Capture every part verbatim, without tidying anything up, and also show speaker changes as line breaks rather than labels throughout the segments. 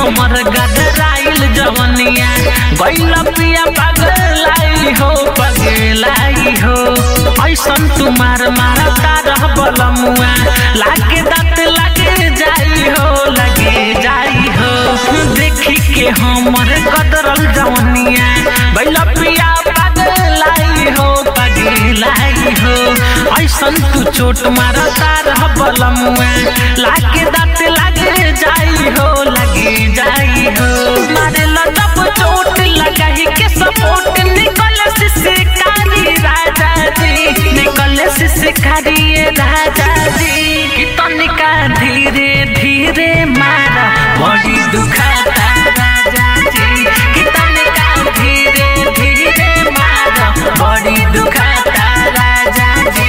हमर गदराइल जवनिया गइल पिया पगलाई हो पगलाई हो ऐसन तुम्हार मारता रह बलमुआ लागे दांत लगे जाई हो लगे जाई हो देखी के हमर गदरल जवनिया गइल पिया पगलाई हो पगलाई हो ऐसन तू चोट मारता रह बलमुआ लागे दांत लगे जाई हो लगे जाई हो मारे लटप चोट लगाई के सपोर्ट निकल से शिकारी राजा जी निकल से शिकारी राजा जी कि तनिका धीरे धीरे मारा बड़ी दुखाता राजा जी कि तनिका धीरे धीरे मारा बड़ी दुखाता राजा जी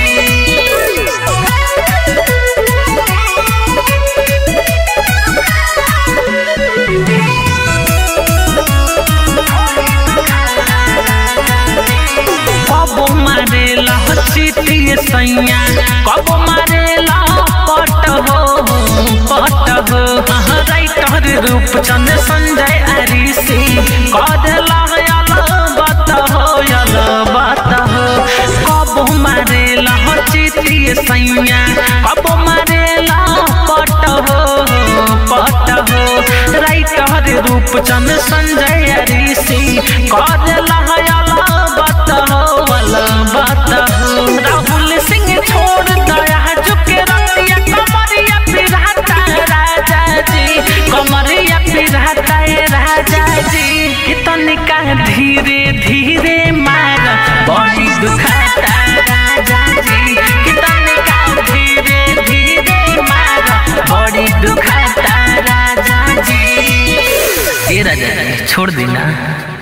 कबो मारे लहचिती सैया कबो मारे लपट हो पट हो राइटर रूप चंद संजय आरिसी कद लहयल बत हो यल बत हो कबो मारे लहचिती सैया कबो मारे लपट हो पट हो राइटर रूप चंद संजय आरिसी कद लहयल बत हो बत हो राहुल सिंह छोड़ दया झुके रतिया कमरिया पिराता राजा जी कमरिया पिराता राजा जी कि तनिका धीरे धीरे मार बड़ी दुखाता राजा जी कि तनिका धीरे धीरे मार बड़ी दुखाता राजा जी ए राजा छोड़ देना।